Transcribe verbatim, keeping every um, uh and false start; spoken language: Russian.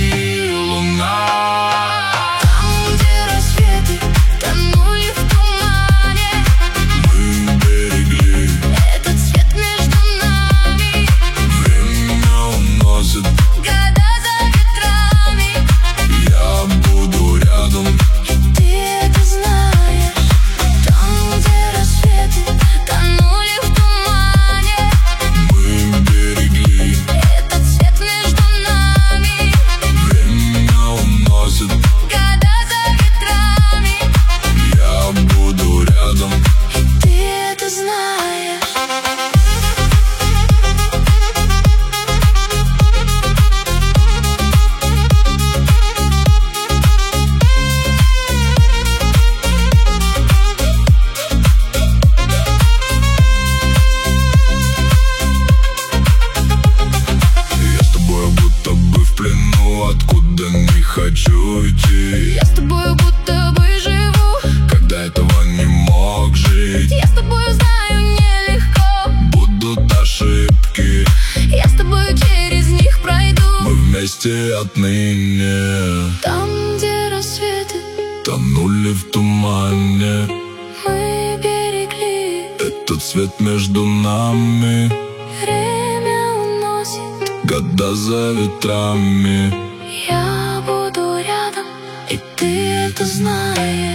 и луна. Там, где рассветы тонули в тумане, Мы берегли. этот свет между нами. Время уносит. Года за ветрами. Я буду рядом. И ты это знаешь. Там, где рассветы тонули в тумане, Мы берегли. этот свет между нами. Время уносит. Года за ветрами. Я буду рядом. И ты это знаешь. Я с тобой будто бы в плену, откуда не хочу уйти. Я с тобою будто бы живу, Когда этого не мог жить. я с тобою знаю нелегко. Будут ошибки, Я с тобою через них пройду. мы вместе отныне. Там, где рассветы Тонули в тумане. мы берегли, Этот свет между нами. время уносит. Года за ветрами. Я буду рядом, и ты это знаешь.